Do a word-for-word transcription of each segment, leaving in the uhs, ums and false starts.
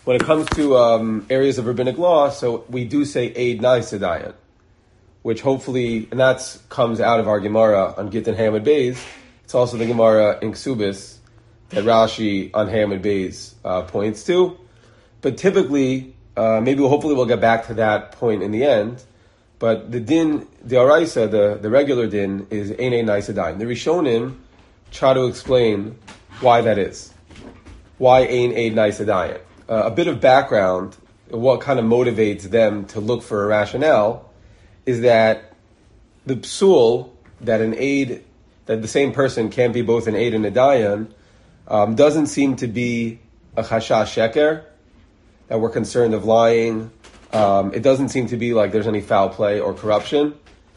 when it comes to um, areas of rabbinic law, so we do say Eid Naisa Dayan, which hopefully, and that comes out of our Gemara on Gittin Hamid Beis. It's also the Gemara in Ksubis that Rashi on Hamid Beis uh, points to. But typically, uh, maybe we'll, hopefully we'll get back to that point in the end. But the din, the Araisa, the, the regular din, is Ein Eid Naisa Dayan. The Rishonim try to explain why that is. Why Ein Eid Naisa Dayan. Uh, a bit of background, what kind of motivates them to look for a rationale, is that the psul, that an aid, that the same person can't be both an aid and a dayan, um, doesn't seem to be a chashash sheker, that we're concerned of lying. Um, it doesn't seem to be like there's any foul play or corruption.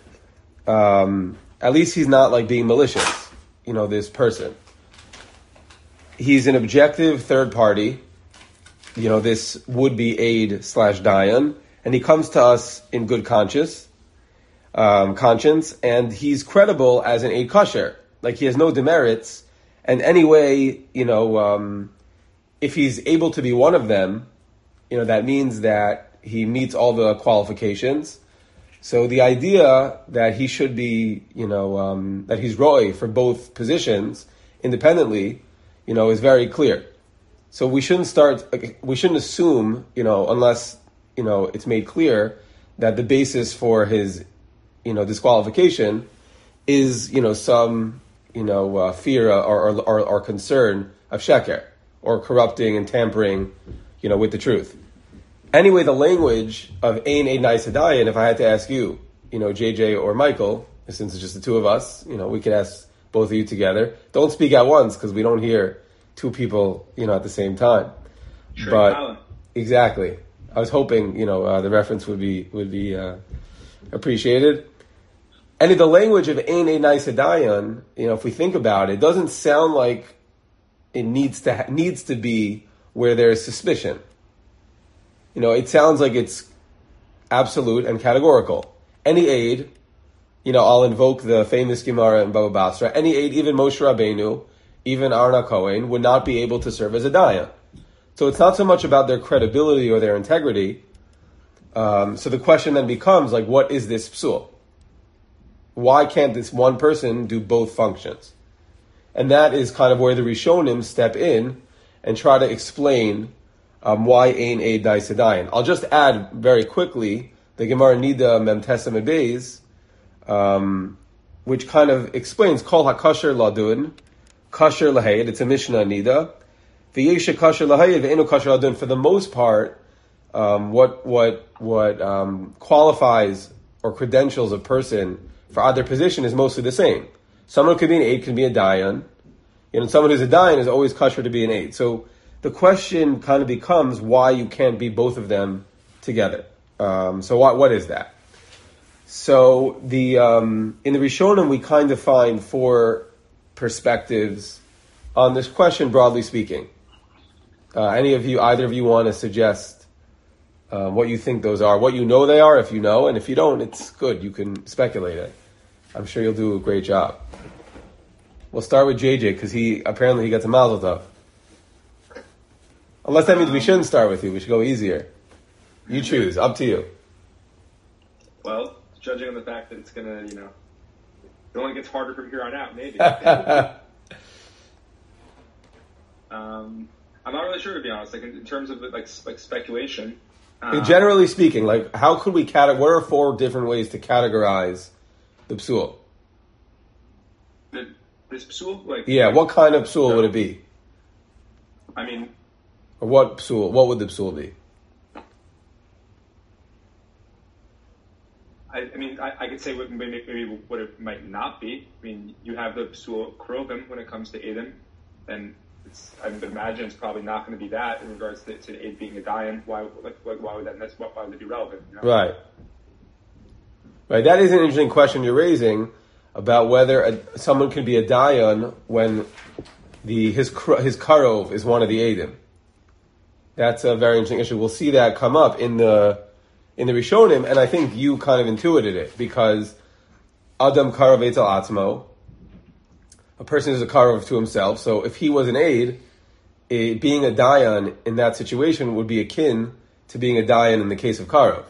Um, at least he's not like being malicious, you know, this person. He's an objective third party, you know, this would-be aid slash dayan, and he comes to us in good conscience, um, conscience, and he's credible as an aid kosher. Like, he has no demerits, and anyway, you know, um, if he's able to be one of them, you know, that means that he meets all the qualifications. So the idea that he should be, you know, um, that he's roy for both positions independently, you know, is very clear. So we shouldn't start, we shouldn't assume, you know, unless, you know, it's made clear that the basis for his, you know, disqualification is, you know, some, you know, uh, fear or, or, or concern of sheker, or corrupting and tampering, you know, with the truth. Anyway, the language of Ein Eid Naisa Dayan, if I had to ask you, you know, J J or Michael, since it's just the two of us, you know, we could ask both of you together. Don't speak at once, because we don't hear two people, you know, at the same time. Sure, but Alan. Exactly. I was hoping, you know, uh, the reference would be would be uh, appreciated. And in the language of Ein Eid Naisa Dayan, you know, if we think about it, it doesn't sound like it needs to ha- needs to be where there is suspicion. You know, it sounds like it's absolute and categorical. Any aid, you know, I'll invoke the famous Gemara in Baba Basra, any aid, even Moshe Rabbeinu, even Arna Cohen, would not be able to serve as a dayan. So it's not so much about their credibility or their integrity. Um, so the question then becomes, like, what is this psul? Why can't this one person do both functions? And that is kind of where the Rishonim step in and try to explain um, why Ein Eid Naisa Dayan. I'll just add very quickly the Gemara Nida Mem Tesem Beis, um, which kind of explains Kol HaKasher Ladun, Kasher Lahayd. It's a Mishnah Nida. V'yesha Kasher Lahayd ve'enu Kasher Ladun. For the most part, um, what what what um, qualifies or credentials a person for either position is mostly the same. Someone who could be an aid can be a dayan. You know, someone who's a dayan is always kosher to be an aid. So the question kind of becomes why you can't be both of them together. Um, so what what is that? So the um, in the Rishonim we kind of find four perspectives on this question, broadly speaking. Uh, any of you, either of you, want to suggest uh, what you think those are, what you know they are, if you know, and if you don't, it's good. You can speculate it. I'm sure you'll do a great job. We'll start with J J, because he apparently he gets a mazel tov. Unless that means we shouldn't start with you. We should go easier. You choose. Up to you. Well, judging on the fact that it's going to, you know, it only gets harder from here on out, maybe. um, I'm not really sure, to be honest. Like, in, in terms of, like, like speculation. Um, Generally speaking, like, how could we cate- what are four different ways to categorize the psul? The, this psul? Like, Yeah, like, what kind of psul so, would it be? I mean... Or what psul? What would the psul be? I, I mean, I, I could say what, maybe, maybe what it might not be. I mean, you have the psul krovim when it comes to Edom, and it's, I would imagine it's probably not going to be that in regards to, to Ed being a dayan. Why, like, like, why would that? That's why would it be relevant? You know? Right. Right. That is an interesting question you're raising about whether a, someone can be a dayan when the his his karov is one of the Edom. That's a very interesting issue. We'll see that come up in the in the Rishonim, and I think you kind of intuited it, because Adam karov etzel atzmo, a person is a karov to himself. So if he was an aid, it, being a dayan in that situation would be akin to being a dayan in the case of Karov.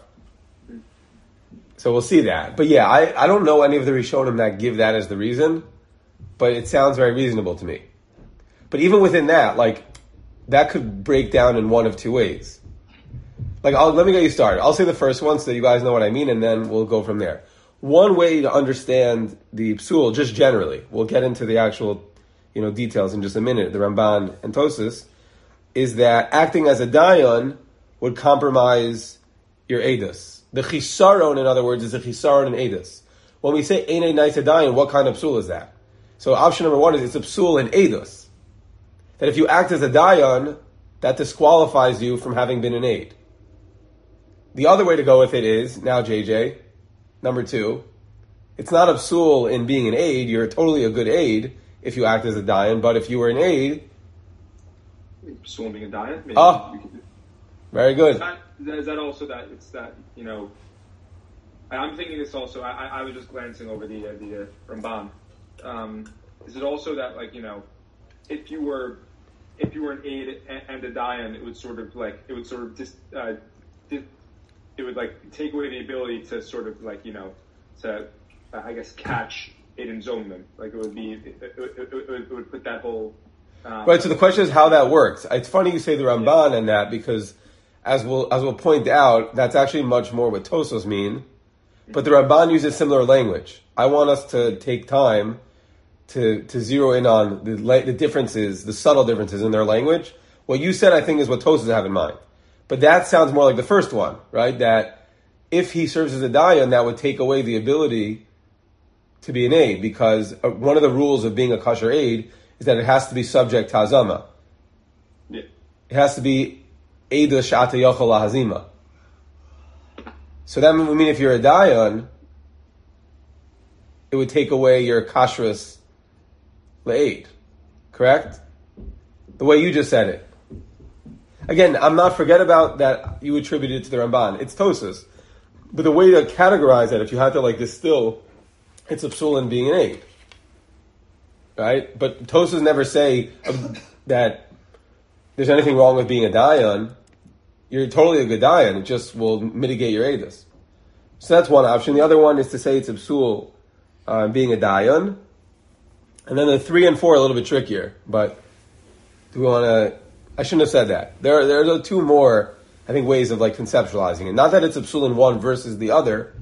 So we'll see that. But yeah, I, I don't know any of the Rishonim that give that as the reason, but it sounds very reasonable to me. But even within that, like, that could break down in one of two ways. Like, I'll, let me get you started. I'll say the first one so that you guys know what I mean, and then we'll go from there. One way to understand the psul, just generally, we'll get into the actual, you know, details in just a minute, the Ramban and Tosas, is that acting as a dayan would compromise your edus. The chisaron, in other words, is a chisaron in edus. When we say einay nice dayan, what kind of psul is that? So option number one is it's a psul in edus. That if you act as a dayan, that disqualifies you from having been an aid. The other way to go with it is, now J J, number two, it's not a psul in being an aid, you're totally a good aid if you act as a dayan, but if you were an aid... Psul in being a dayan? Maybe oh, you could, very good. Is that, is that also that, it's that, you know, I'm thinking this also, I, I was just glancing over the, uh, the uh, Ramban. Um, is it also that, like, you know, if you were, if you were an aid and, and a dayan, it would sort of like, it would sort of just, uh, dis, it would like take away the ability to sort of like, you know, to, uh, I guess, catch aid and zonman. Like it would be, it, it, it, it, it would put that whole... Um, right, so the question is how that works. It's funny you say the Ramban yeah. and that, because as we'll, as we'll point out, that's actually much more what Tosos mean. But the Ramban uses similar language. I want us to take time to to zero in on the the differences, the subtle differences in their language. What you said, I think, is what Tosos have in mind. But that sounds more like the first one, right? That if he serves as a dayan, that would take away the ability to be an aid, because one of the rules of being a kosher aid is that it has to be subject to hazama. Yeah. It has to be eidah sh'ata yochel lahazima. So that would mean if you're a dayan, it would take away your kashrus le'aid. Correct? The way you just said it. Again, I'm not, forget about that you attributed it to the Ramban. It's Tosas. But the way to categorize that, if you had to like distill, it's a psul in being an aid. Right? But Tosas never say that there's anything wrong with being a dayan. You're totally a good dayan. It just will mitigate your edus. So that's one option. The other one is to say it's a psul uh, being a dayan. And then the three and four are a little bit trickier. But do we want to... I shouldn't have said that. There, there are two more, I think, ways of like conceptualizing it. Not that it's a psul in one versus the other,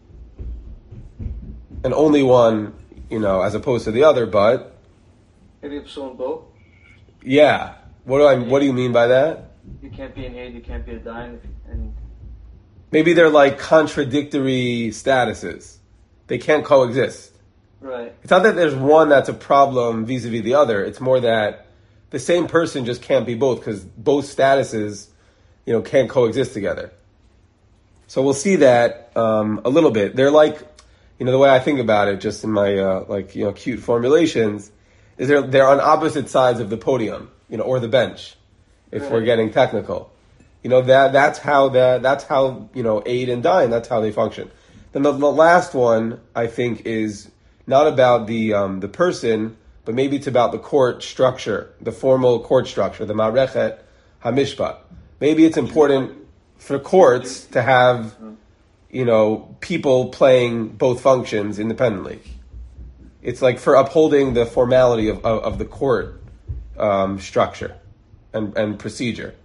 and only one, you know, as opposed to the other. But maybe a psul in both. Yeah. What do I? What do you mean by that? You can't be an aid. You can't be a dayan. And maybe they're like contradictory statuses. They can't coexist. Right. It's not that there's one that's a problem vis-a-vis the other. It's more that the same person just can't be both, because both statuses, you know, can't coexist together. So we'll see that um, a little bit. They're like, you know, the way I think about it, just in my uh, like, you know, cute formulations, is they're they're on opposite sides of the podium, you know, or the bench, if right. we're getting technical. You know, that that's how that that's how you know aid and dayan, that's how they function. Then the, the last one, I think, is not about the um, the person, but maybe it's about the court structure, the formal court structure, the Ma'arechet HaMishpat. Maybe it's important for courts to have, you know, people playing both functions independently. It's like for upholding the formality of, of, of the court um, structure and, and procedure.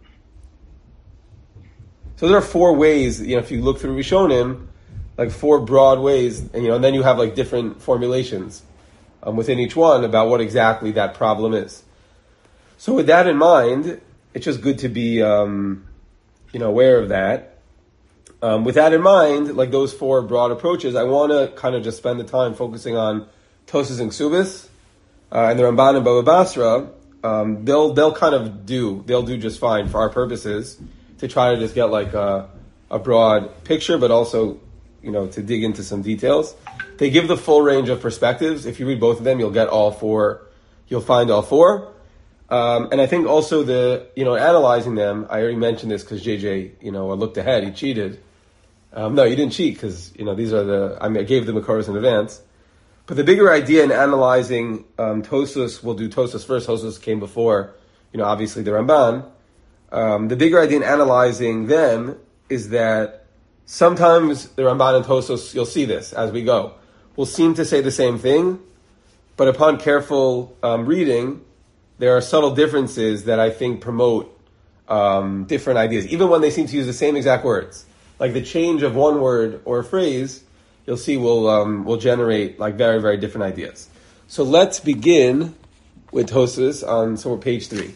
So there are four ways, you know, if you look through Rishonim, like four broad ways, and you know, and then you have like different formulations Um, within each one about what exactly that problem is. So with that in mind, it's just good to be, um, you know, aware of that. Um, with that in mind, like those four broad approaches, I want to kind of just spend the time focusing on Tosas and Ksubis, uh, and the Ramban and Baba Basra. Um, they'll they'll kind of do they'll do just fine for our purposes to try to just get like a, a broad picture, but also, you know, to dig into some details. They give the full range of perspectives. If you read both of them, you'll get all four. You'll find all four. Um, and I think also the, you know, analyzing them, I already mentioned this because J J, you know, looked ahead. He cheated. Um, no, you didn't cheat because, you know, these are the, I mean, I gave them the Makoros in advance. But the bigger idea in analyzing um, Tosas, we'll do Tosas first. Tosas came before you know, obviously the Ramban. Um, the bigger idea in analyzing them is that sometimes the Ramban and Tosos, you'll see this as we go, will seem to say the same thing, but upon careful um, reading, there are subtle differences that I think promote um, different ideas, even when they seem to use the same exact words. Like the change of one word or a phrase, you'll see will um, will generate like very, very different ideas. So let's begin with Tosos on so we're page three.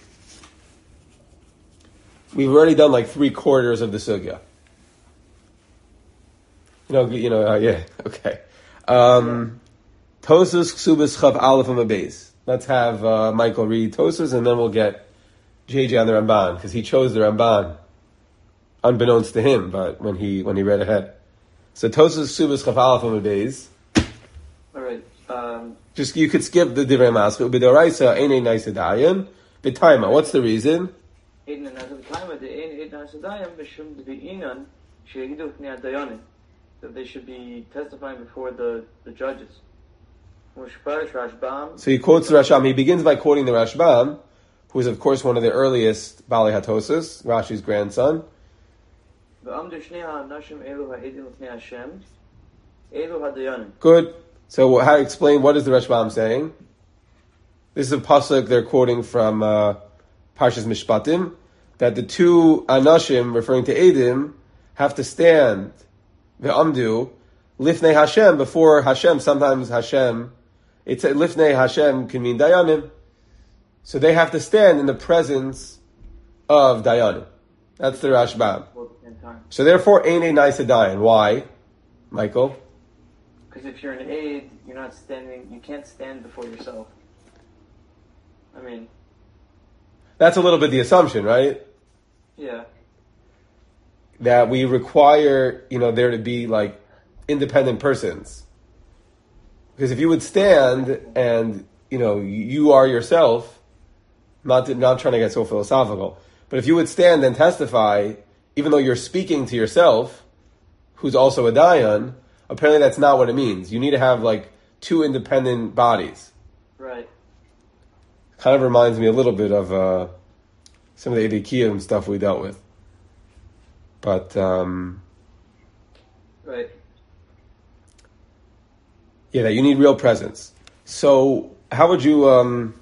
We've already done like three quarters of the sugya. You know, you know, uh, yeah, okay. Um, Tosos Ksubas Chav Aleph Amabeis. Let's have uh, Michael read Tosos, and then we'll get J J on the Ramban because he chose the Ramban, unbeknownst to him, but when he when he read ahead. So Tosos Ksubas Chav Aleph Amabeis. All right. Um, Just you could skip the Divrei Maschil. B'doraisa Einei Naisa Dayan. B'taima. What's the reason? That they should be testifying before the, the judges. So he quotes the Rashbam. He begins by quoting the Rashbam, who is of course one of the earliest Baalei HaTosas, Rashi's grandson. Good. So how to explain what is the Rashbam saying? This is a pasuk they're quoting from uh, Parshas Mishpatim, that the two Anashim, referring to Eidim, have to stand ve'amdu lifnei Hashem, before Hashem. Sometimes Hashem, it's a, lifnei Hashem can mean Dayanim. So they have to stand in the presence of Dayanim. That's the Rashbam. So therefore, Einei Naisa Dayan. Why, Michael? Because if you're an aide, you're not standing. You can't stand before yourself. I mean, that's a little bit the assumption, right? Yeah. That we require, you know, there to be like independent persons. Because if you would stand and, you know, you are yourself, not to, not trying to get so philosophical, but if you would stand and testify, even though you're speaking to yourself, who's also a dayan, apparently that's not what it means. You need to have like two independent bodies. Right. Kind of reminds me a little bit of uh, some of the Edekiyim stuff we dealt with. But, um... right. Yeah, that you need real presence. So, how would you, um...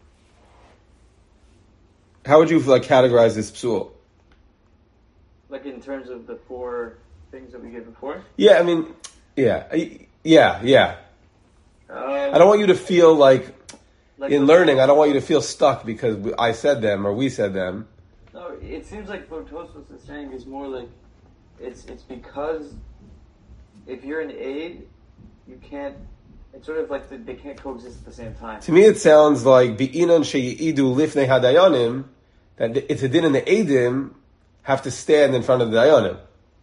how would you, like, categorize this psul? Like in terms of the four things that we did before? Yeah, I mean, yeah. Yeah, yeah. Um, I don't want you to feel like, like in the, learning, I don't want you to feel stuck because I said them or we said them. No, it seems like what Tosfos is saying is more like it's it's because if you're an aide, you can't. It's sort of like the, they can't coexist at the same time. To me, it sounds like bi'inon sheyidu lifnei hadayanim, that it's a din and the eidim have to stand in front of the dayanim.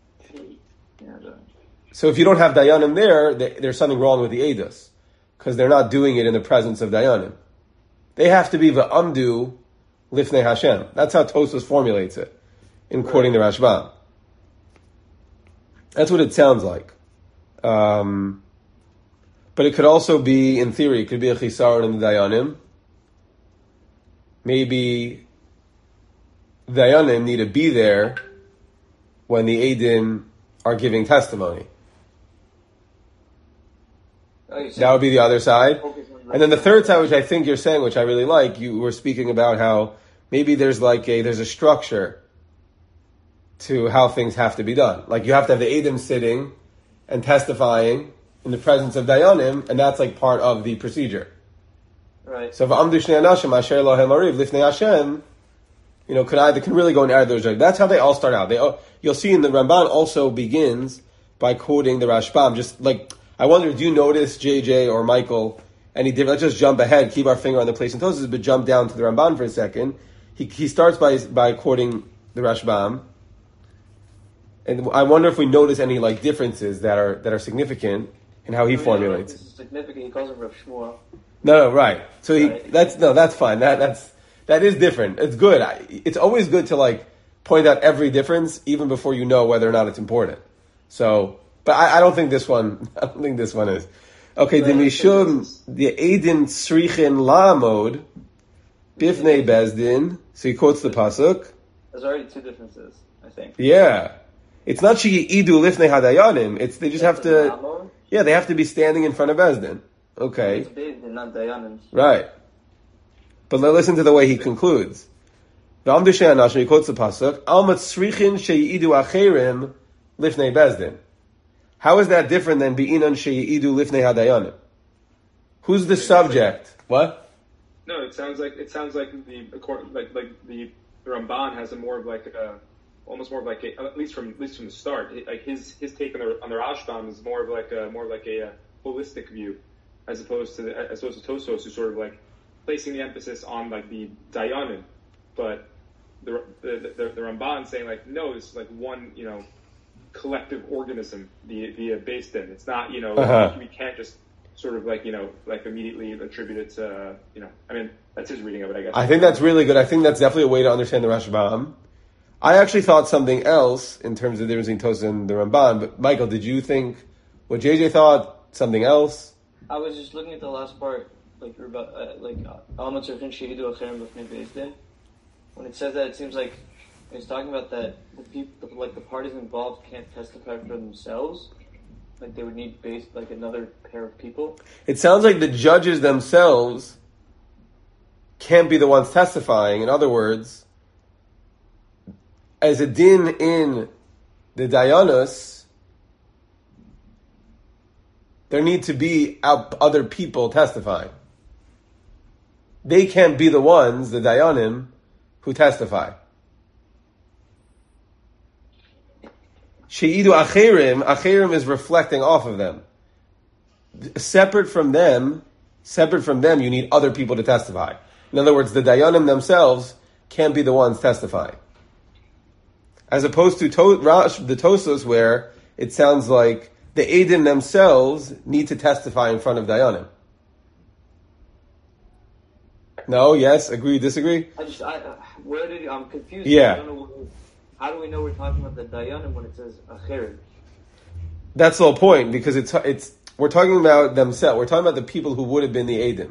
So if you don't have dayanim there, there's something wrong with the eidos because they're not doing it in the presence of dayanim. They have to be v'amdu lifnei Hashem. That's how Tosfos formulates it in right. Quoting the Rashbam. That's what it sounds like. Um, but it could also be, in theory, it could be a chisaron in the dayanim. Maybe dayanim need to be there when the eidim are giving testimony. Oh, that would be the other side. And then the third side, which I think you're saying, which I really like, you were speaking about how maybe there's like a, there's a structure to how things have to be done. Like you have to have the Eidim sitting and testifying in the presence of Dayanim, and that's like part of the procedure. Right. So if Amdu Shnei Anashim Asher Lohem Ariv Lifnei Hashem, you know, can either can really go in either direction. That's how they all start out. They you'll see in the Ramban also begins by quoting the Rashbam. Just like I wonder, do you notice J J or Michael? Any different? Let's just jump ahead, keep our finger on the place in Tosfos, but jump down to the Ramban for a second. He he starts by by quoting the Rashbam, and I wonder if we notice any like differences that are that are significant in how he I mean, formulates. This is significant. He calls him Rav Shmuel. No, no, right. So he Right. that's no, that's fine. That that's that is different. It's good. I, it's always good to like point out every difference, even before you know whether or not it's important. So, but I, I don't think this one. I don't think this one is. Okay, the Mishum, the Eidin Srichin La'amod, Bifnei Bezdin. So he quotes the pasuk. There's already two differences, I think. Yeah. It's not She'idu Lifnei Hadayanim. It's, they just have to, yeah, they have to be standing in front of Bezdin. Okay. It's Bezdin, not Dayanim. Right. But listen to the way he concludes. V'amdu she'anash, he quotes the pasuk, Al matzrichin she'idu acherim lifnei Bezdin. How is that different than Be'inan she'idu lifnei hadayanim? Who's the subject? What? No, it sounds like it sounds like the like like the, the Ramban has a more of like a almost more of like a, at least from at least from the start, like his his take on the on the Rashbam is more of like a more of like a, a holistic view, as opposed to the, as opposed to Tosfos, who's sort of like placing the emphasis on like the Dayanim, but the the the, the Ramban saying like no, it's like one you know collective organism via via based in. It's not you know uh-huh. we can't just sort of like, you know, like immediately attribute it to, uh, you know, I mean, that's his reading of it, I guess. I think that's really good. I think that's definitely a way to understand the Rashbam. I actually thought something else in terms of the difference between Tosfos and the Ramban, but Michael, did you think what J J thought, something else? I was just looking at the last part, like, uh, like, when it says that, it seems like it's talking about that the people, like the parties involved can't testify for themselves. Like they would need base, like another pair of people. It sounds like the judges themselves can't be the ones testifying. In other words, as a din in the Dayanos, there need to be other people testifying. They can't be the ones, the Dayanim, who testify. She'idu acherim, acherim is reflecting off of them. Separate from them, separate from them, you need other people to testify. In other words, the Dayanim themselves can't be the ones testifying. As opposed to, to Rash, the Tosfos, where it sounds like the Eidim themselves need to testify in front of Dayanim. No, yes, agree, disagree? I just, I, uh, where did, I'm confused. Yeah. I don't know what, how do we know we're talking about the Dayanim when it says Acher? That's the whole point, because it's it's we're talking about themselves. We're talking about the people who would have been the Eidim.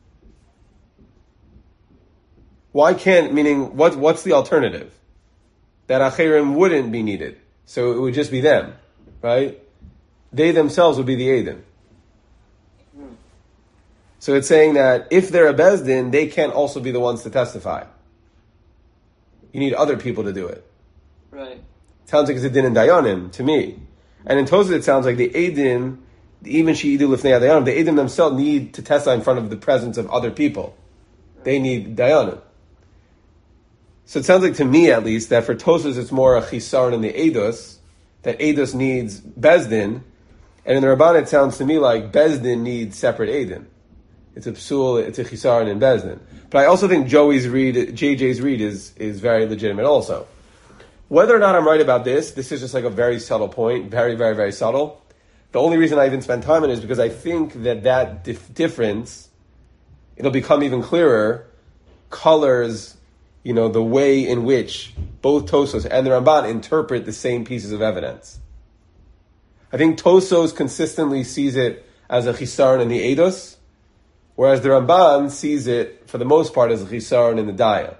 Why can't, meaning, what what's the alternative? That Acherim wouldn't be needed. So it would just be them, right? They themselves would be the Eidim. Hmm. So it's saying that if they're a Bezdin, they can't also be the ones to testify. You need other people to do it. Right. Sounds like it's a din in Dayanim to me. And in Tosfos it sounds like the Eidim, even She'idu Lifnei Dayanim, the Eidim themselves need to testify in front of the presence of other people. Right. They need Dayanim. So it sounds like to me at least that for Tosfos it's more a Chisaron in the Eidos, that Eidos needs Bezdin, and in the Ramban it sounds to me like Bezdin needs separate Eidim. It's a psul, it's a Chisaron in Bezdin. But I also think Joey's read, J J's read is, is very legitimate also. Whether or not I'm right about this, this is just like a very subtle point, very, very, very subtle. The only reason I even spend time on it is because I think that that dif- difference, it'll become even clearer, colors, you know, the way in which both Tosfos and the Ramban interpret the same pieces of evidence. I think Tosfos consistently sees it as a chisaron in the Eidos, whereas the Ramban sees it, for the most part, as a chisaron in the Daya.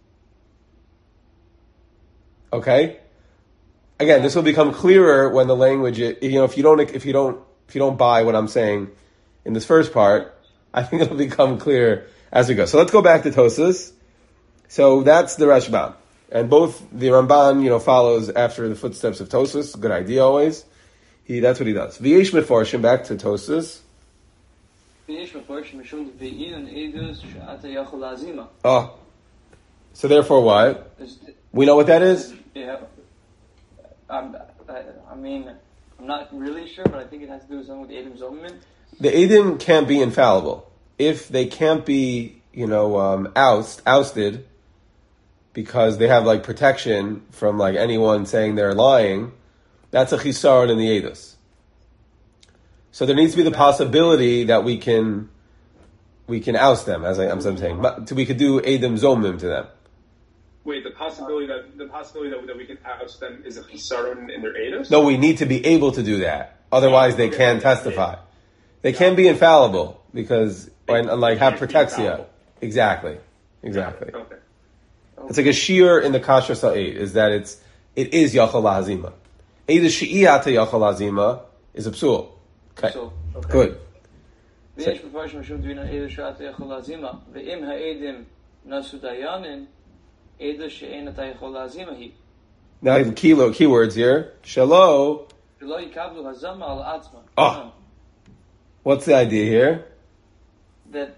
Okay? Again, this will become clearer when the language, you know, if you don't, if you don't, if you don't buy what I'm saying in this first part, I think it'll become clear as we go. So let's go back to Tosfos. So that's the Rashbam. And both the Ramban, you know, follows after the footsteps of Tosfos. Good idea always. He, that's what he does. V'yesh meforshim, back to Tosfos. Oh. So therefore what? We know what that is? Yeah. Um, I, I mean, I'm not really sure, but I think it has to do with something with Eidim Zomim. The Eidim can't be infallible. If they can't be, you know, um, oust, ousted, because they have like protection from like anyone saying they're lying, that's a chisaron in the Eidos. So there needs to be the possibility that we can, we can oust them, as I, I'm saying. We could do Eidim Zomim to them. Wait, the possibility that the possibility that, that we can oust them is a chisaron in their eidos? No, we need to be able to do that. Otherwise, they can't testify. They can't be infallible because, and, like, have protexia. Exactly. Exactly. Okay. okay. It's like a shiur in the kasher sa'id, is that it's, it is yachal lahazima. Either shi'iyata yachal lahazima is a psul. Okay. So, okay. Good. ויש מפרש משום דבין העדה שאתה יכול להזימה, ואם העדים נשאו דיינין, עדה שאין אתה יכול להזימה היא. Now, key, keywords here. Shelo. שלא יקבלו הזמה על עצמה. Oh. What's the idea here? That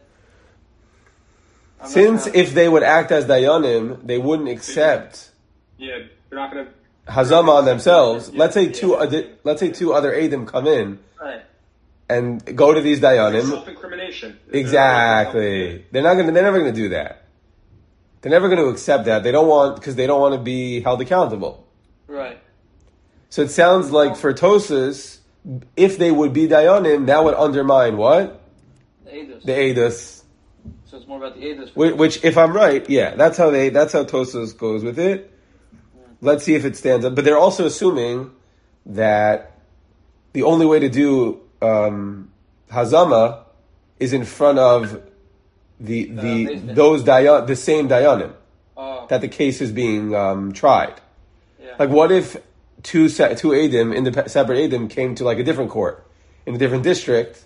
I'm Since not if they would act as dayanim, they wouldn't accept Yeah, they're not going to. hazama on themselves. Yeah, Let's say two. yeah. adi- let's say two other edim come in right. and go to these dayanim. Self-incrimination. Exactly. They're not gonna. They're never gonna do that. They're never gonna accept that. They don't want because they don't want to be held accountable. Right. So it sounds like for Tosas, if they would be dayanim, that would undermine what The edus. the edus. So it's more about the edus. Which, which, if I'm right, yeah, that's how they. That's how Tosas goes with it. Let's see if it stands up. But they're also assuming that the only way to do um, hazama is in front of the the Uh, those dayan the same dayanim Oh. that the case is being um, tried. Yeah. Like, what if two se- two edim, indep- separate edim, came to like a different court in a different district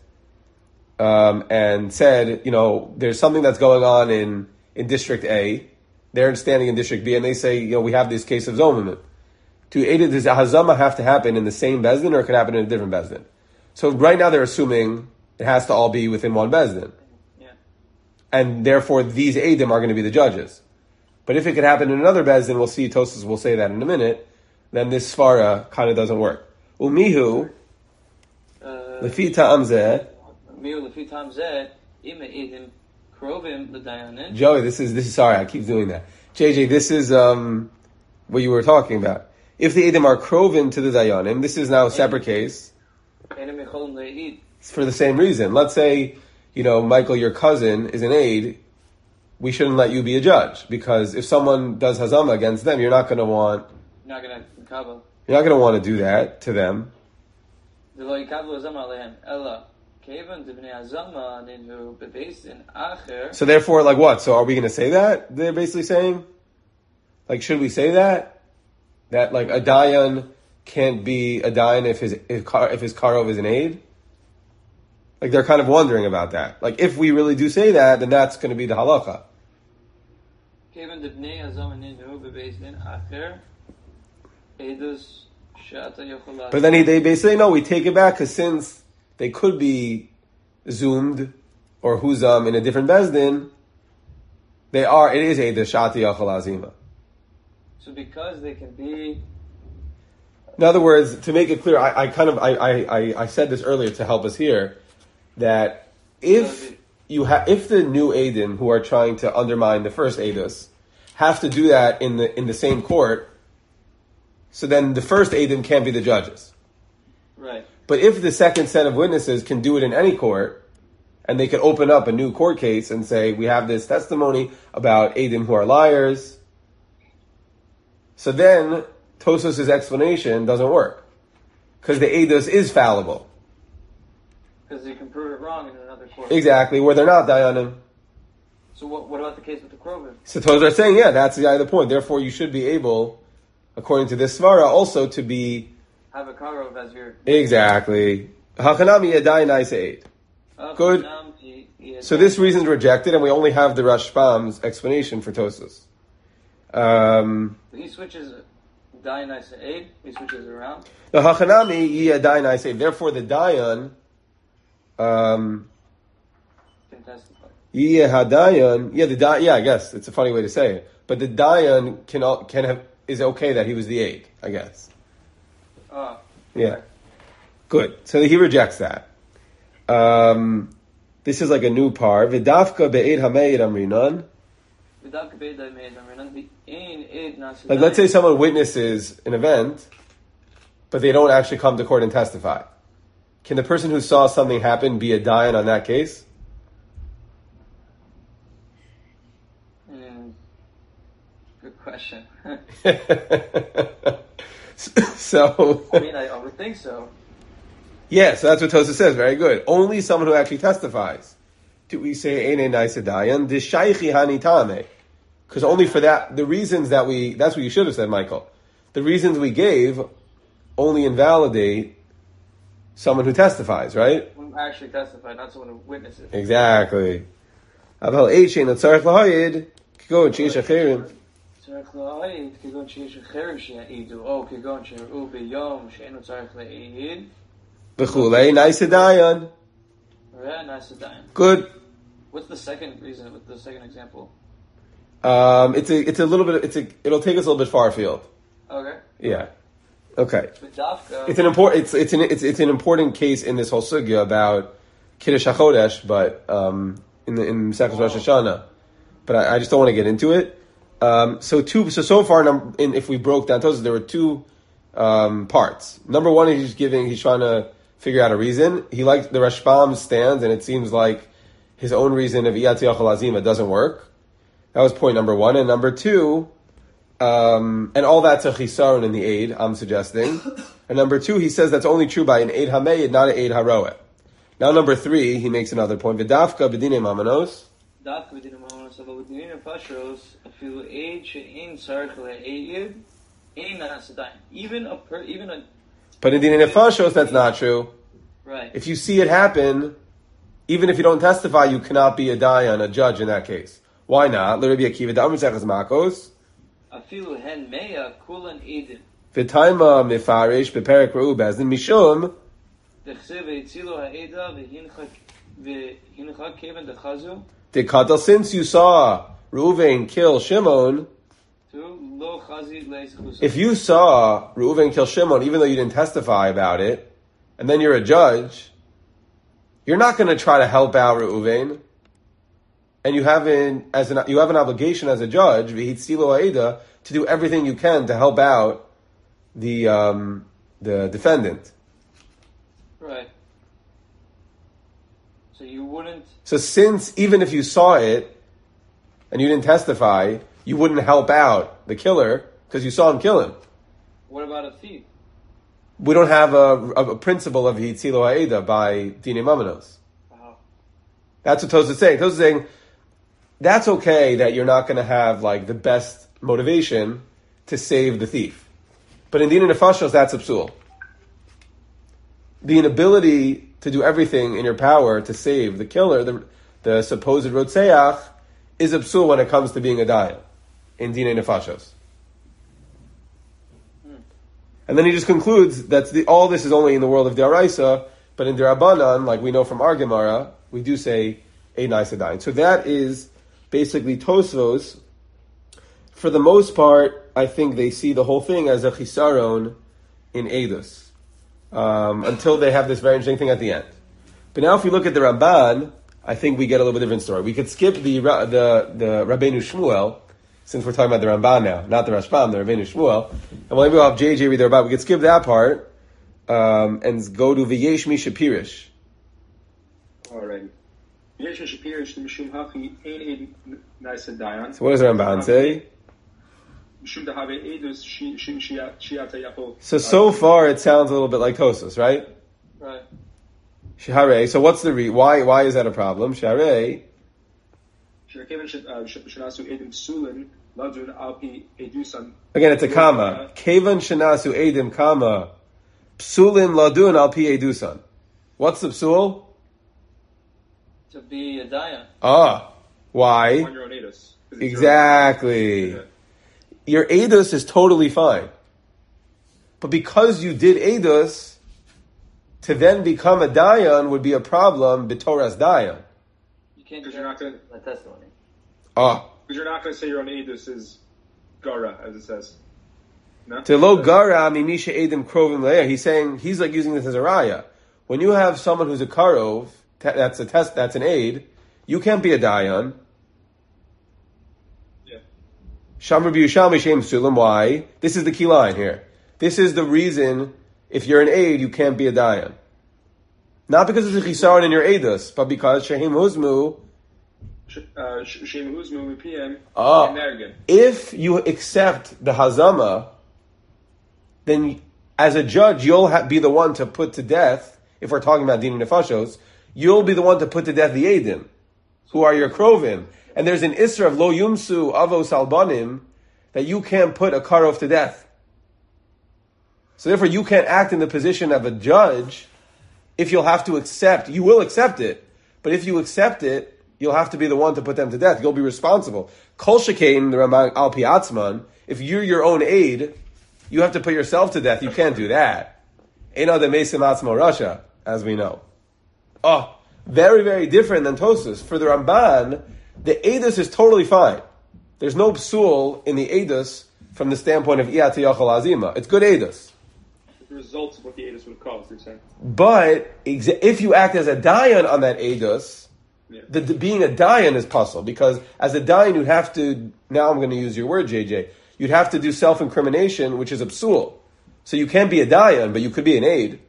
um, and said, you know, there's something that's going on in in District A. They're standing in District B, and they say, you know, we have this case of zonement. Do edim, does a hazama have to happen in the same bezdin, or it could happen in a different bezdin? So right now they're assuming it has to all be within one bezdin, Yeah. and therefore these edim are going to be the judges. But if it could happen in another bezdin, we'll see. Tosas will say that in a minute. Then this svara kind of doesn't work. Umihu Uh, lefi ta'am zeh. מיהו לפי טעם זה, אם העדים קרובים לדיינין, Joey, this is this is sorry, I keep doing that. J J, this is um what you were talking about. If the edim are krovin to the dayanim, this is now a separate case. אינם יכולים להעיד. It's for the same reason. Let's say, you know, Michael, your cousin is an aide. We shouldn't let you be a judge because if someone does hazama against them, you're not going to want not going to לקבל. you're not going to want to do that to them. ולא יקבלו הזמה עליהם, אלא כיוון דבני הזמה ננהו בבית דין אחר, So therefore, like what? So are we going to say that? They're basically saying, like, should we say that? That like a dayan can't be a dayan if his if, kar- if his karov is an aide? Like they're kind of wondering about that. Like if we really do say that, then that's going to be the halacha. כיוון דבני הזמה ננהו בבית דין אחר, עדוס שאתה יכול לעשות. But then he, they basically no, we take it back because since they could be zoomed or huzam in a different bezdin, they are. It is a deshati yachal azima. So because they can be, In other words, to make it clear, I, I kind of I, I, I, I said this earlier to help us here that if you have if the new Adim who are trying to undermine the first Adus have to do that in the in the same court, so then the first Adim can't be the judges. right, But if the second set of witnesses can do it in any court, and they can open up a new court case and say, we have this testimony about Adim who are liars, so then Tosos' explanation doesn't work. Because the Adus is fallible. because you can prove it wrong in another court. Exactly, where they're not Dayanim. So what, what about the case with the Krovim? So Tosos are saying, yeah, that's the other point. Therefore, you should be able, according to this Svara, also to be... Have a Karov as your... Exactly. Hachanami Yadai Nice Aid. Good. So this reason is rejected, and we only have the Rashbam's explanation for Tosas. Um, He switches Dayan I say eight, he switches around. the Hachanami Yadai Nice Aid. Therefore, the Dayan, um, Can testify. yeah, Hadayan, yeah, the Dayan, yeah, I guess it's a funny way to say it, but the Dayan can al- can have is okay that he was the aid, I guess. Oh. Yeah, good. So he rejects that. Um, this is like a new par. Vidafka be'ed hameid amrinan. Like, let's say someone witnesses an event, but they don't actually come to court and testify. Can the person who saw something happen be a dayan on that case? Mm, good question. So, I mean, I, I would think so. yeah, so that's what Tosa says. Very good. Only someone who actually testifies do we say Eine Nice Dayan? The Shaychi Hanitame. Because only for that, the reasons that we, that's what you should have said, Michael. The reasons we gave only invalidate someone who testifies, right? Who actually testified, not someone who witnesses. Exactly. Aval Eishen Atzarech Lahayid, Kigon Sheish Acherim. צריך להעיד כגון שיש אחרים שיעידו, או כגון שראו ביום שאינו צריך להעיד. B'chulei Nice Dayan. Yeah, nice dayan. Good. What's the second reason, with the second example? Um, it's a, it's a little bit, it's a, it'll take us a little bit far afield. Okay. Yeah. Okay. With Dafka, It's an important, it's, it's an, it's, it's an important case in this whole sugya about Kiddush HaChodesh, but, um, in the, in Masechus Rosh Hashanah. But I, I just don't want to get into it. Um, so two, so so far, num- in, if we broke down Tosfos, there were two, um, parts. Number one, he's giving, he's trying to figure out a reason. He liked the Rashbam's stands, and it seems like his own reason of Iyat Yachal Azima doesn't work. That was point number one. And number two, um, and all that's a chisaron in the aid, I'm suggesting. And number two, he says that's only true by an aid hameid, not an aid haroeh. Now number three, he makes another point. V'dafka b'dinei mamanos. דווקא בדיני ממונות, אבל בדיני נפשות, אפילו עד שאין צריך להעיד, אין נעשה דיין. Even a per, even a But in dinei nefashos, that's not true. right. If you see it happen, even if you don't testify, you cannot be a dayan, a judge in that case. Why not? L'Rabbi Akiva da'amr tzechas makos. אפילו הן מאה כולן עדים. V'taima mifarish beperek reu bezdin mishum. דכסה והצילו העדה והנחה כיוון דחזו. Dekatal, since you saw Reuven kill Shimon, to lo chazi leis. if you saw Reuven kill Shimon, even though you didn't testify about it, and then you're a judge, you're not going to try to help out Reuven, and you have an as an you have an obligation as a judge, v'hitzilo ha'eda, to do everything you can to help out the um, the defendant. Right. So you wouldn't. So since even if you saw it and you didn't testify, you wouldn't help out the killer because you saw him kill him. What about a thief? We don't have a, a, a principle of Hitzilo Ha'eda by Dinei Mamanos. Wow. That's what Tosfos is saying. Tosfos is saying that's okay that you're not going to have like the best motivation to save the thief. But in Dinei Nefashos, that's absul. The inability to do everything in your power to save the killer, the, the supposed Rotseach, is absul when it comes to being a dayan in Dinei Nefashos. Hmm. And then he just concludes that the, all this is only in the world of D'Oraisa, but in D'Rabbanan, like we know from our Gemara, we do say a nice dayan. So that is basically Tosfos. For the most part, I think they see the whole thing as a chisaron in Eidos. Um, until they have this very interesting thing at the end. But now if we look at the Ramban, I think we get a little bit different story. We could skip the the the Rabbeinu Shmuel, since we're talking about the Ramban now, not the Rashbam, the Rabbeinu Shmuel. And we'll maybe we'll have J J read the Ramban. We could skip that part um, and go to V'yesh mi shapirish. All right. V'yesh mi shapirish to mishum hachi ein ein nice dayan. So what does the Ramban say? So, so far it sounds a little bit like Tosfos, right? Right. Shahare. So what's the re- why? Why is that a problem? Shahare. Again, it's a comma. Kevan shenasu edim comma. Psulin ladun al pi edusan. What's the psul? To be a dayan. Ah, why? On your own edus. Exactly. Your edus is totally fine. But because you did edus, to then become a dayan would be a problem, b'toras dayan. You can't Because do you're not going a testimony. Ah. Because you're not going to say your own edus is gara, as it says. No? To lo gara mimisha edim krovim le'er. He's saying, he's like using this as a raya. When you have someone who's a karov, that's a test, that's an aid, you can't be a dayan. Shamar b'Yushalmi shem sulam. Why? This is the key line here. This is the reason, if you're an aid, you can't be a dayan. Not because it's a chisaron in your edus, but because shehem huzmu. Shehem huzmu mipiem. Ah, if you accept the hazama, then as a judge, you'll ha- be the one to put to death. If we're talking about dinei nefashos, you'll be the one to put to death the edim. who are your krovim. And there's an isra of lo yumsu avos albanim that you can't put a karov to death. So therefore you can't act in the position of a judge if you'll have to accept, you will accept it, but if you accept it, you'll have to be the one to put them to death. You'll be responsible. Kol shekain, the Ramban al pi atzman, if you're your own aid, you have to put yourself to death. You can't do that. Eino de mesim atzmo rasha, as we know. Oh, very, very different than Tosfos. For the Ramban, the Eidos is totally fine. There's no psul in the Eidos from the standpoint of Iyat Yachal Azima. It's good Eidos. The results of what the Eidos would cause, you're saying. But if you act as a Dayan on that Eidos, yeah. the, the, being a Dayan is puzzle, because as a Dayan you'd have to, now I'm going to use your word, J J, you'd have to do self-incrimination, which is a psul. So you can't be a Dayan, but you could be an aid.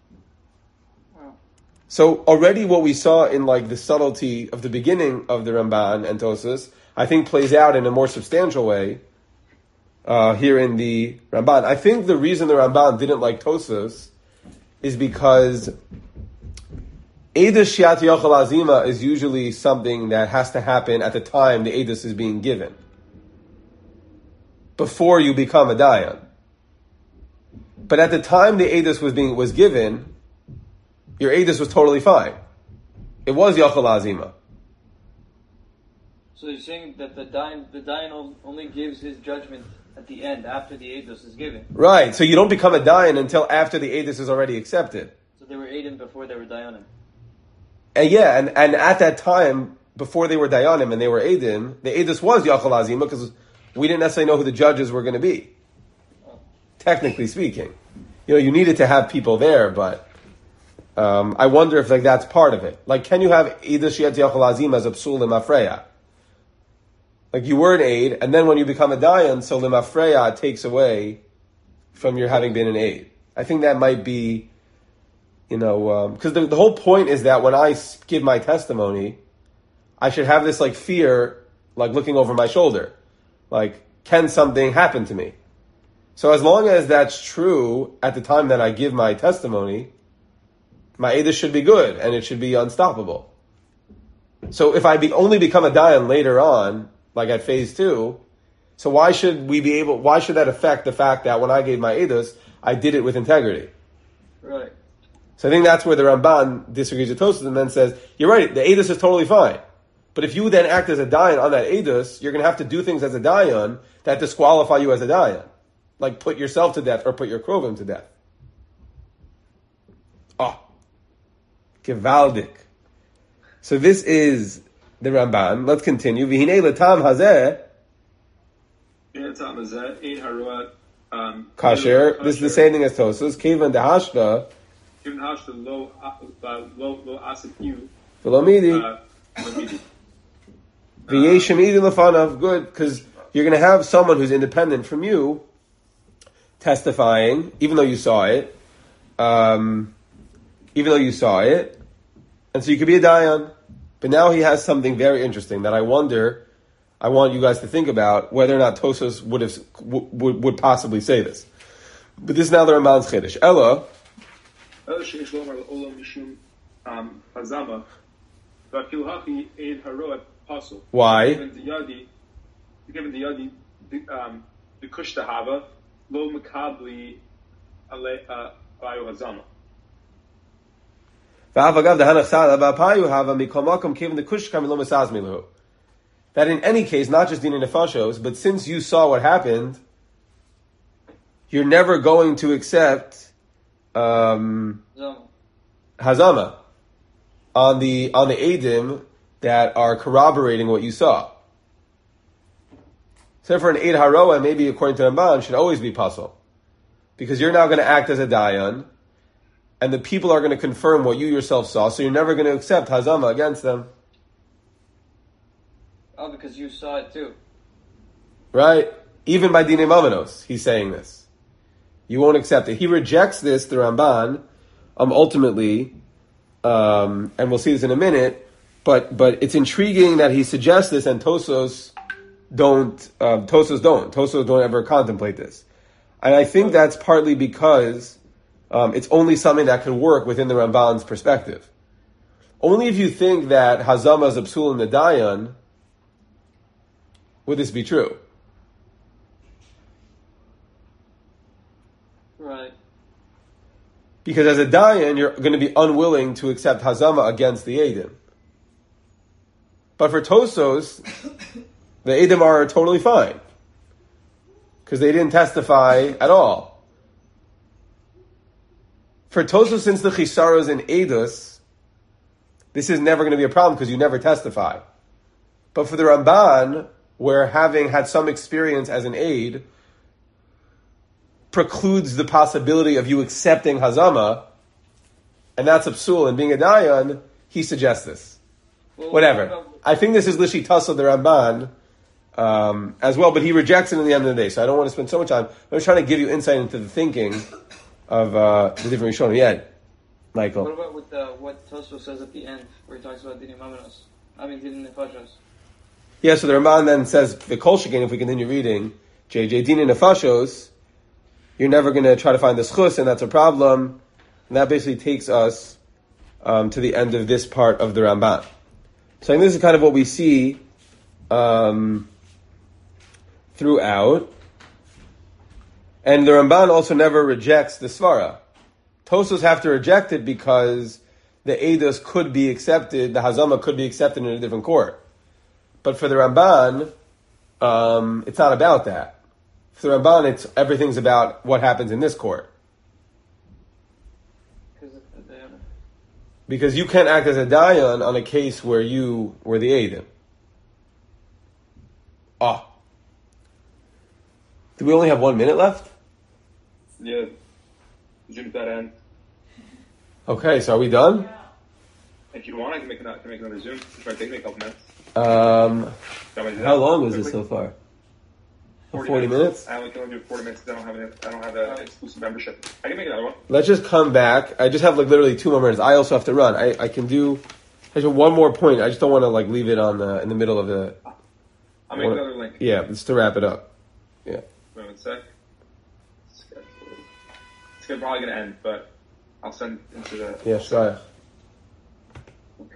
So already what we saw in like the subtlety of the beginning of the Ramban and Tosfos, I think plays out in a more substantial way uh, here in the Ramban. I think the reason the Ramban didn't like Tosfos is because Eidos Shiat Yochel Azima is usually something that has to happen at the time the Eidos is being given, before you become a Dayan. But at the time the Eidos was being was given, your Eidos was totally fine. It was Yochel Azima. So you're saying that the Dayan, the Dayan only gives his judgment at the end, after the Eidos is given. Right, so you don't become a Dayan until after the Eidos is already accepted. So they were Eidim before they were Dayanim. And yeah, and, and at that time, before they were Dayanim and they were Eidim, the Eidos was Yochel Azima because we didn't necessarily know who the judges were going to be. Oh. Technically speaking. You know, you needed to have people there, but Um, I wonder if like that's part of it. Like, can you have Eidos Shiat Yochel Azima as a psul limafreya? Like, you were an aid, and then when you become a dayan, so limafreya takes away from your having been an aid. I think that might be, you know, because um, the, the whole point is that when I give my testimony, I should have this like fear, like looking over my shoulder, like, can something happen to me? So as long as that's true at the time that I give my testimony, my Eidos should be good, and it should be unstoppable. So if I be, only become a Dayan later on, like at phase two, so why should we be able, why should that affect the fact that when I gave my Eidos, I did it with integrity? Right. So I think that's where the Ramban disagrees with Tosfos and then says, you're right, the Eidos is totally fine. But if you then act as a Dayan on that Eidos, you're going to have to do things as a Dayan that disqualify you as a Dayan. Like put yourself to death or put your Krovim to death. Oh. Gewaldik. So this is the Ramban. Let's continue. V'hinei l'tam hazeh. L'tam hazeh, ein haroat. Kasher. This is the same thing as Tosfos. Kevan dehashta. Kevan dehashta lo lo lo asifu. V'lo midi. V'yeshem idin lefanav. Good, because you're going to have someone who's independent from you testifying, even though you saw it. Um, even though you saw it. And so you could be a Dayan. But now he has something very interesting that I wonder, I want you guys to think about whether or not Tosfos would have, would, would possibly say this. But this is now the Ramban's Chiddush. Ella. Why? Given the Yadi, the Kush Tahava, Lo Makabli Bayo Hazama. That in any case, not just Dina Nefashos, but since you saw what happened, you're never going to accept um, Hazama on the on the Eidim that are corroborating what you saw. So for an Eid Haroa, maybe according to Ramban, should always be puzzle. Because you're now going to act as a Dayan, and the people are going to confirm what you yourself saw, so you're never going to accept Hazama against them. Oh, because you saw it too. Right? Even by Dinei Mamanos, he's saying this. You won't accept it. He rejects this, the Ramban, um, ultimately, um, and we'll see this in a minute, but but it's intriguing that he suggests this and Tosfos don't, um, Tosfos don't. Tosfos don't ever contemplate this. And I think that's partly because Um, it's only something that can work within the Ramban's perspective. only if you think that Hazama is a psul in the Dayan would this be true. Right. Because as a Dayan, you're going to be unwilling to accept Hazama against the Eidim. But for Tosos, the Eidim are totally fine. Because they didn't testify at all. For Tosos, since the Chisara is in Eidos, this is never going to be a problem because you never testify. But for the Ramban, where having had some experience as an aid precludes the possibility of you accepting Hazama, and that's a psul and being a Dayan, he suggests this. Well, Whatever. I think this is Lishi Tasa the Ramban um, as well, but he rejects it in the end of the day, so I don't want to spend so much time. I'm just trying to give you insight into the thinking of uh, the different Rishonim. Yeah, Michael. What about with uh, what Tosfos says at the end, where he talks about Dini Mamanos? I mean, Dini Nefashos. Yeah, so the Ramban then says, the Kol Shekin, if we continue reading, J J Dini Nefashos, you're never going to try to find the schus, and that's a problem. And that basically takes us um, to the end of this part of the Ramban. So I think this is kind of what we see um, throughout. And the Ramban also never rejects the Svara. Tosos have to reject it because the Eidos could be accepted, the Hazama could be accepted in a different court. But for the Ramban, um, it's not about that. For the Ramban, it's everything's about what happens in this court. Because you can't act as a Dayan on a case where you were the Eidim. Ah. Do we only have one minute left? Yeah. Zoom at that end. Okay, so are we done? If you want, I can make another, I can make another Zoom. It's going to take me a couple minutes. Um, how long was quickly? this so far? forty, forty minutes? I only can only do forty minutes because I don't have an, I don't have an exclusive membership. I can make another one. Let's just come back. I just have like literally two more minutes. I also have to run. I, I can do I just one more point. I just don't want to like leave it on the, in the middle of the. I'll make wanna, another link. Yeah, just to wrap it up. Yeah. Wait one sec. Schedule. It's gonna- probably going to end, but I'll send into the. Yeah, sure. Okay.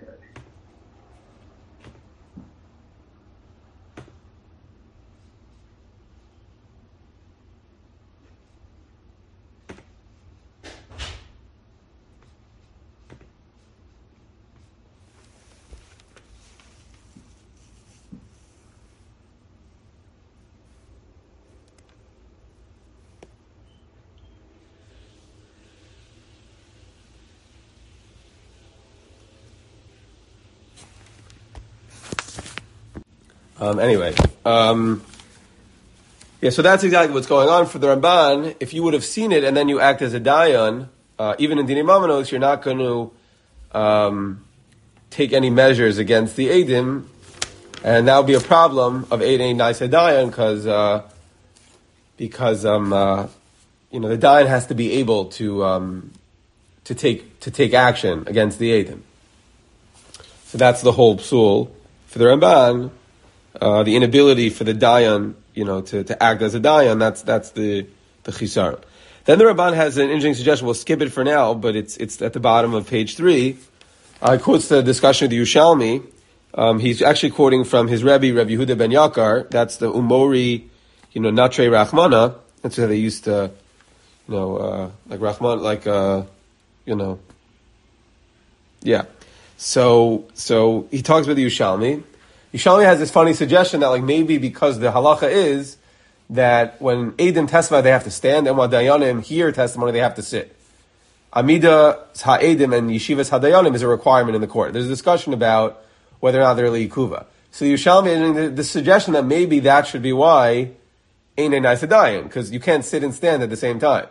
Um, anyway, um, yeah, so that's exactly what's going on for the Ramban. If you would have seen it and then you act as a Dayan, uh, even in Dini Mamanos, you're not going to um, take any measures against the Eidim, and that would be a problem of Eid Ein Nice Dayan because uh, because um, uh, you know the Dayan has to be able to um, to take to take action against the Eidim. So that's the whole psul for the Ramban. Uh, the inability for the Dayan, you know, to, to act as a Dayan, that's that's the the Chisar. Then the Ramban has an interesting suggestion. We'll skip it for now, but it's it's at the bottom of page three. Uh, he quotes the discussion of the Yerushalmi. Um, he's actually quoting from his Rebbe, Rebbe Yehuda ben Yakar. That's the Umori, you know, Natre Rachmana. That's how they used to, you know, uh, like Rachman, like, uh, you know, yeah. So so he talks about the Yerushalmi. Yerushalmi has this funny suggestion that like maybe because the halacha is that when Eidim testify they have to stand, and while Dayanim hear testimony they have to sit. Amida ha'edim and yeshivas hadayanim is a requirement in the court. There's a discussion about whether or not they're li'ikuva. So Yerushalmi, the, the suggestion that maybe that should be why ain't a nice dayan, because you can't sit and stand at the same time.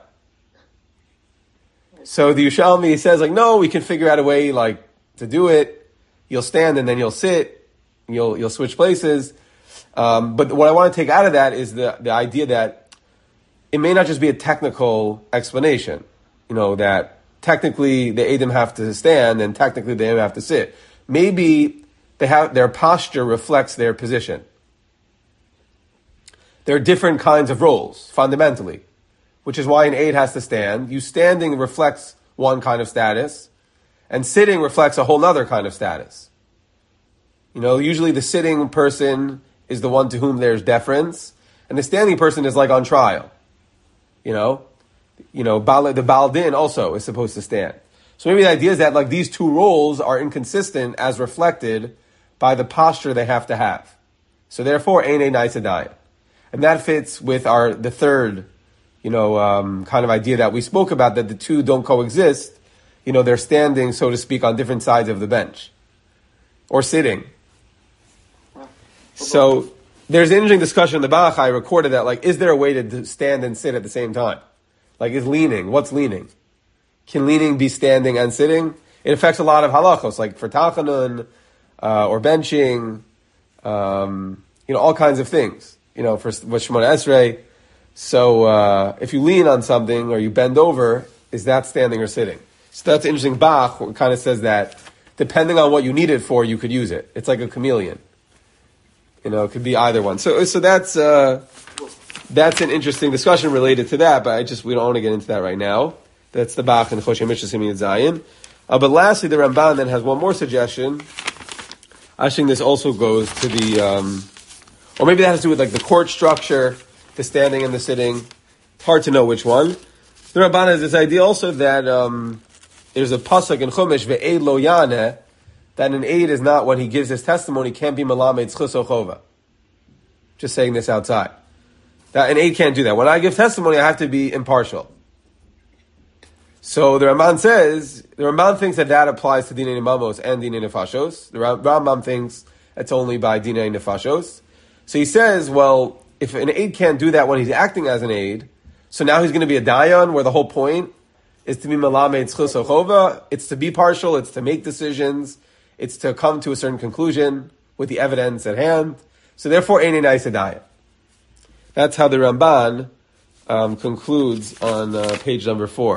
So the Yerushalmi says like, no, we can figure out a way like to do it. You'll stand and then you'll sit. You'll you'll switch places. Um, but what I want to take out of that is the, the idea that it may not just be a technical explanation. You know, that technically the Eidim have to stand and technically the Eidim have to sit. Maybe they have, their posture reflects their position. There are different kinds of roles, fundamentally, which is why an Eid has to stand. You standing reflects one kind of status, And sitting reflects a whole nother kind of status. You know, usually the sitting person is the one to whom there's deference, and the standing person is like on trial. You know, you know, the Baal Din also is supposed to stand. So maybe the idea is that like these two roles are inconsistent as reflected by the posture they have to have. So therefore, Ein Ein Sedayim. And that fits with our, the third, you know, um, kind of idea that we spoke about, that the two don't coexist. You know, they're standing, so to speak, on different sides of the bench. Or sitting. So, there's an interesting discussion in the Balachai recorded that, like, is there a way to stand and sit at the same time? Like, is leaning, what's leaning? Can leaning be standing and sitting? It affects a lot of halachos, like for tachanun, uh, or benching, um, you know, all kinds of things. You know, for with Shemona Esrei. So, uh, if you lean on something or you bend over, is that standing or sitting? So that's interesting. Bach kind of says that depending on what you need it for, you could use it. It's like a chameleon. You know, it could be either one. So, so that's uh, that's an interesting discussion related to that. But I just we don't want to get into that right now. That's the Bach and the Choshei Mishnah Simin Zayin. Uh, but lastly, the Ramban then has one more suggestion. I think this also goes to the, um, or maybe that has to do with like the court structure, the standing and the sitting. It's hard to know which one. The Ramban has this idea also that um, there's a pasuk in Chumash ve'ed lo yaneh, that an aid is not, when he gives his testimony, can't be melamed tzchus o chova. Just saying this outside. That an aid can't do that. When I give testimony, I have to be impartial. So the Ramban says, the Ramban thinks that that applies to dinei nemamos and dinei nefashos. The Rambam thinks it's only by dinei nefashos. So he says, well, if an aid can't do that when he's acting as an aid, so now he's going to be a dayan, where the whole point is to be melamed tzchus o chova. It's to be partial. It's to make decisions. It's to come to a certain conclusion with the evidence at hand. So therefore, Ein Ein Sedayim. That's how the Ramban um, concludes on uh, page number four.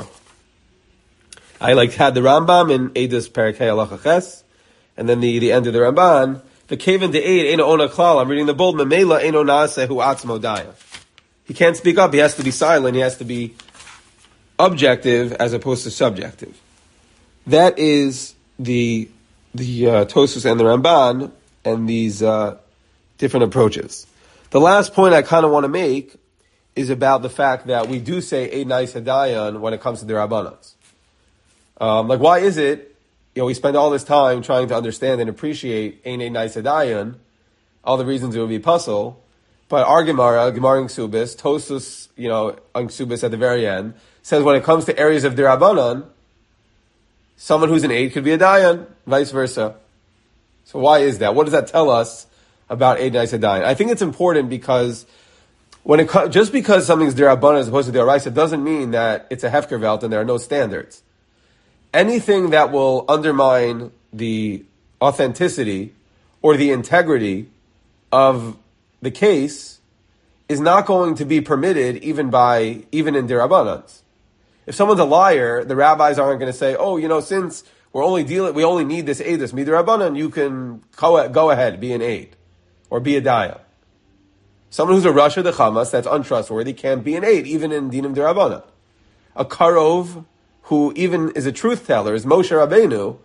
I like had the Rambam in Eidos Perek Hey Halacha Ches, and then the, the end of the Ramban. The Kaven de Eid Eino Ona Klal. I'm reading the bold. Memela Eino Naaseh Hu Atzmo Daya. He can't speak up. He has to be silent. He has to be objective as opposed to subjective. That is the the uh, Tosfos and the Ramban and these uh, different approaches. The last point I kind of want to make is about the fact that we do say Ein Ein Sedayim when it comes to the Rabbanans. Um, like, why is it, you know, we spend all this time trying to understand and appreciate Ein Ein Sedayim, all the reasons it would be puzzle, but our Gemara, Gemara in Ksubis, Tosfos, you know, in Ksubis at the very end, says when it comes to areas of the Rabbanan, someone who's an aid could be a dayan, vice versa. So why is that? What does that tell us about Ein Ein Sedayim? I think it's important because when it co- just because something's derabbanan as opposed to deraisa doesn't mean that it's a hefker velt and there are no standards. Anything that will undermine the authenticity or the integrity of the case is not going to be permitted even by even in derabbanans. If someone's a liar, the rabbis aren't going to say, oh, you know, since we're only dealing, we only need this aid, this midrabanan, you can go, go ahead, be an aid, or be a daya. Someone who's a rasha de chamas, that's untrustworthy, can't be an aid, even in dinim derabanan. A karov, who even is a truth teller, is Moshe Rabbeinu,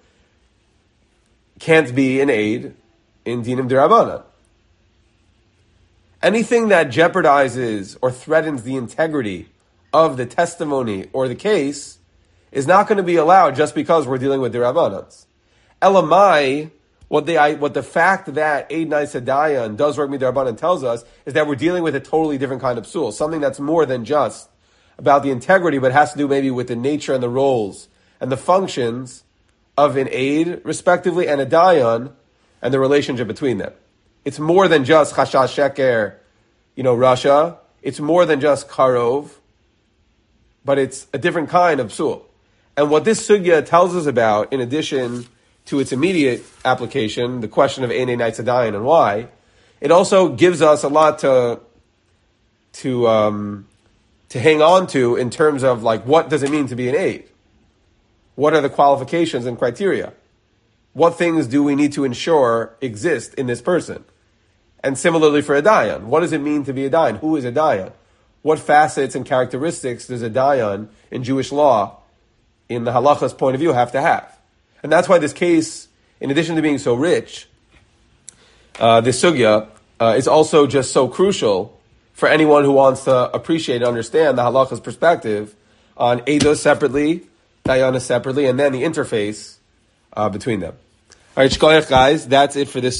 can't be an aid in dinim derabanan. Anything that jeopardizes or threatens the integrity of the testimony or the case is not going to be allowed just because we're dealing with the Rabbanans. Elamai, what the what the fact that Ein Ein Sedayim does work with the Rabbanan tells us is that we're dealing with a totally different kind of psul, something that's more than just about the integrity, but has to do maybe with the nature and the roles and the functions of an aid, respectively, and a dayan, and the relationship between them. It's more than just chashash sheker, you know, Rasha. It's more than just karov, but it's a different kind of psul. And what this sugya tells us about, in addition to its immediate application, the question of Ein Ein Sedayim and why, it also gives us a lot to to um, to hang on to in terms of like what does it mean to be an aid? What are the qualifications and criteria? What things do we need to ensure exist in this person? And similarly for a dayan, what does it mean to be a dayan? Who is a dayan? What facets and characteristics does a dayan in Jewish law, in the halakha's point of view, have to have? And that's why this case, in addition to being so rich, uh, this sugya uh, is also just so crucial for anyone who wants to appreciate and understand the halakha's perspective on Eidos separately, Dayana separately, and then the interface uh, between them. All right, shkoyach guys, that's it for this